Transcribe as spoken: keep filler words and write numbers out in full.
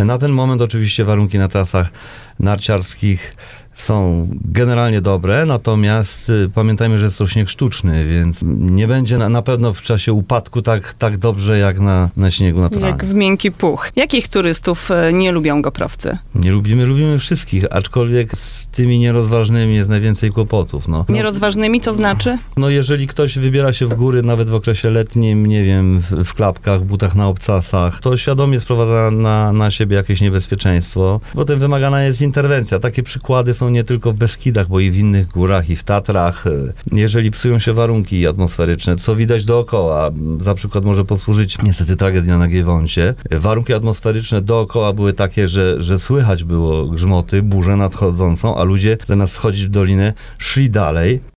Na ten moment oczywiście warunki na trasach narciarskich są generalnie dobre, natomiast y, pamiętajmy, że jest to śnieg sztuczny, więc nie będzie na, na pewno w czasie upadku tak, tak dobrze jak na, na śniegu naturalnym. Jak w miękki puch. Jakich turystów e, nie lubią Goprowcy? Nie lubimy, lubimy wszystkich, aczkolwiek z tymi nierozważnymi jest najwięcej kłopotów. No. No, Nierozważnymi to znaczy? no jeżeli ktoś wybiera się w góry, nawet w okresie letnim, nie wiem, w, w klapkach, butach na obcasach, to świadomie sprowadza na, na siebie jakieś niebezpieczeństwo. Potem wymagana jest interwencja. Takie przykłady są nie tylko w Beskidach, bo i w innych górach, i w Tatrach. Jeżeli psują się warunki atmosferyczne, co widać dookoła, za przykład może posłużyć niestety tragedia na Giewoncie. Warunki atmosferyczne dookoła były takie, że, że słychać było grzmoty, burzę nadchodzącą, a ludzie zamiast schodzić w dolinę, szli dalej.